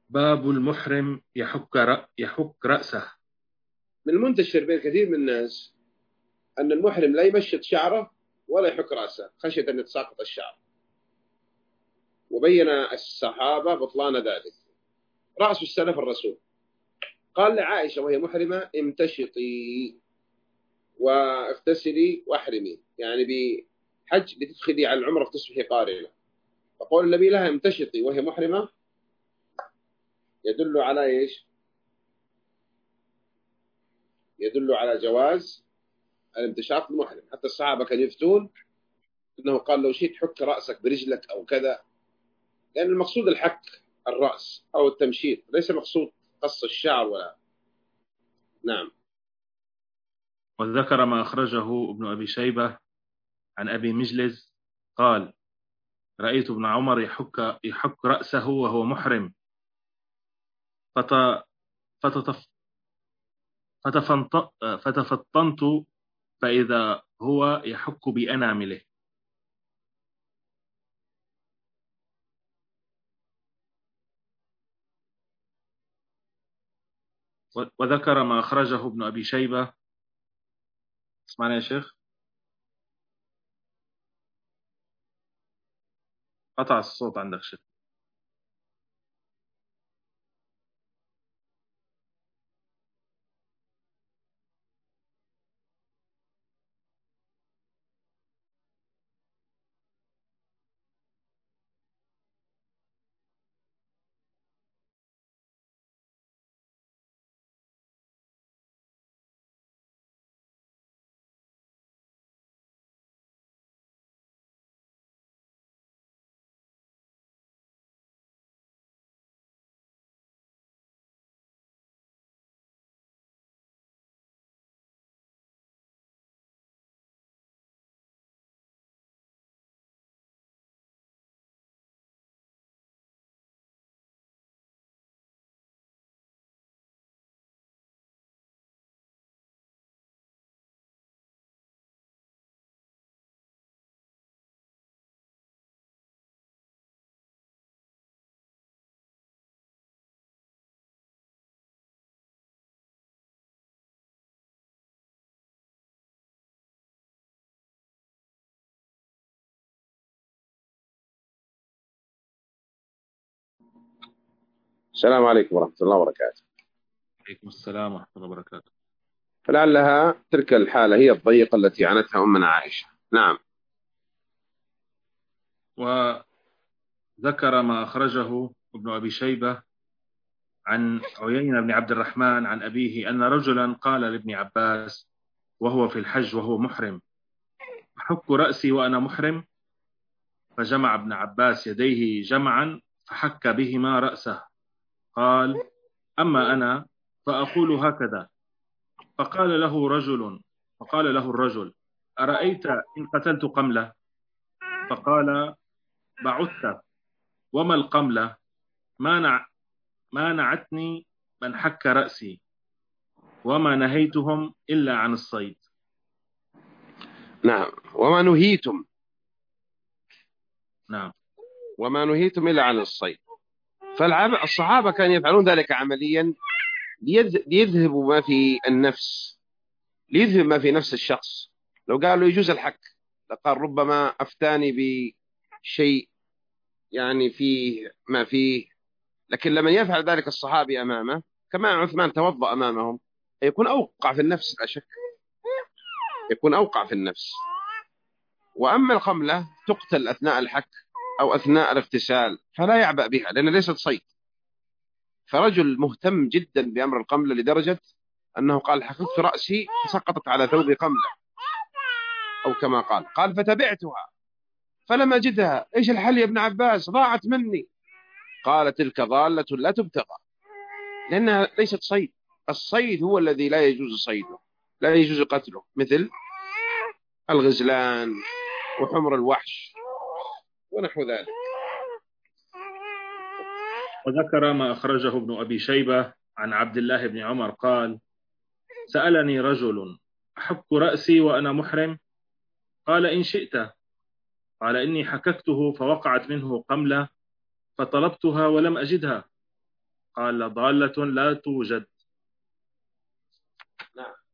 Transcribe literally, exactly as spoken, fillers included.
باب المحرم يحك رأ يحك رأسه. من المنتشر بين كثير من الناس أن المحرم لا يمشط شعره ولا يحك رأسه خشية أن يتساقط الشعر، وبين الصحابة بطلان ذلك. رأس السلف الرسول قال لعائشة وهي محرمة: امتشطي واغتسلي واحرمي، يعني بحج بتدخلي على العمرة فتصبحي قارنة. فقول النبي لها امتشطي وهي محرمة يدل على إيش؟ يدل على جواز الامتشاط المحرم. حتى الصحابة كانوا يفتون أنه قال لو شئت حك رأسك برجلك أو كذا، لأن المقصود الحك الرأس أو التمشيط، ليس مقصود قص الشعر ولا. نعم. وذكر ما أخرجه ابن أبي شيبة عن أبي مجلز قال: رأيت ابن عمر يحك يحك رأسه وهو محرم، فت فتتف فتفنط فتفطنت فإذا هو يحك بأنامله. وذكر ما أخرجه ابن أبي شيبة. اسمعني يا شيخ، قطع الصوت عندك شيخ. السلام عليكم ورحمة الله وبركاته. عليكم السلام ورحمة الله وبركاته. فلعلها تلك الحالة هي الضيقة التي عانتها أمنا عائشة. نعم. وذكر ما أخرجه ابن أبي شيبة عن عيينة بن عبد الرحمن عن أبيه أن رجلا قال لابن عباس وهو في الحج وهو محرم: أحك رأسي وأنا محرم؟ فجمع ابن عباس يديه جمعا فحك بهما رأسه. قال: أما أنا فأقول هكذا. فقال له رجل فقال له الرجل: أرأيت إن قتلت قملة؟ فقال: بعثت. وما القملة؟ ما نع ما نعتني من حك رأسي، وما نهيتهم إلا عن الصيد. نعم. وما نهيتم نعم. وما نهيتم إلا عن الصيد. فالصحابة كانوا يفعلون ذلك عمليا ليذهبوا ما في النفس، ليذهب ما في نفس الشخص. لو قالوا يجوز الحك لقال ربما أفتاني بشيء يعني فيه ما فيه، لكن لما يفعل ذلك الصحابي أمامه كما عثمان توضأ أمامهم يكون أوقع في النفس، لا شك يكون أوقع في النفس. وأما القملة تقتل أثناء الحك أو أثناء الاغتسال فلا يعبأ بها لأنها ليست صيد. فرجل مهتم جدا بأمر القملة لدرجة أنه قال: حككت رأسي فسقطت على ثوب قملة، أو كما قال قال فتبعتها فلم أجدها. إيش الحل يا ابن عباس؟ ضاعت مني. قال: تلك ضالة لا تبتغى، لأنها ليست صيد. الصيد هو الذي لا يجوز صيده، لا يجوز قتله، مثل الغزلان وحمر الوحش ونحو ذلك. وذكر ما أخرجه ابن أبي شيبة عن عبد الله بن عمر قال: سألني رجل: أحك رأسي وأنا محرم؟ قال: إن شئت. قال: إني حككته فوقعت منه قملة فطلبتها ولم أجدها، قال ضالة لا توجد.